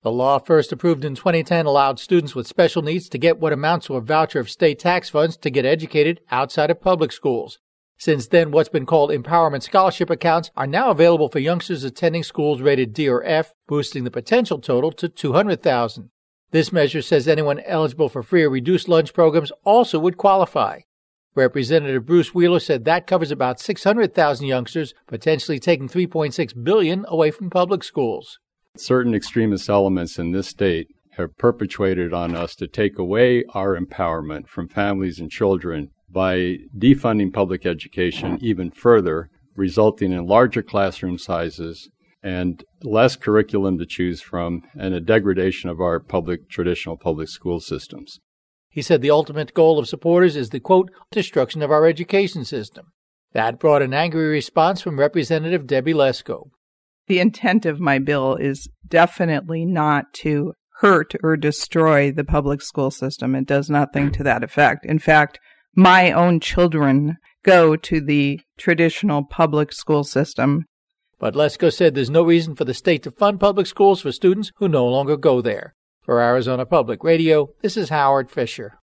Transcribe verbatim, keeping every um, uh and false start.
The law, first approved in twenty ten, allowed students with special needs to get what amounts to a voucher of state tax funds to get educated outside of public schools. Since then, what's been called Empowerment Scholarship accounts are now available for youngsters attending schools rated D or F, boosting the potential total to two hundred thousand. This measure says anyone eligible for free or reduced lunch programs also would qualify. Representative Bruce Wheeler said that covers about six hundred thousand youngsters, potentially taking three point six billion dollars away from public schools. Certain extremist elements in this state have perpetuated on us to take away our empowerment from families and children by defunding public education even further, resulting in larger classroom sizes and less curriculum to choose from and a degradation of our public traditional public school systems. He said the ultimate goal of supporters is the, quote, destruction of our education system. That brought an angry response from Representative Debbie Lesko. The intent of my bill is definitely not to hurt or destroy the public school system. It does nothing to that effect. In fact, my own children go to the traditional public school system. But Lesko said there's no reason for the state to fund public schools for students who no longer go there. For Arizona Public Radio, this is Howard Fisher.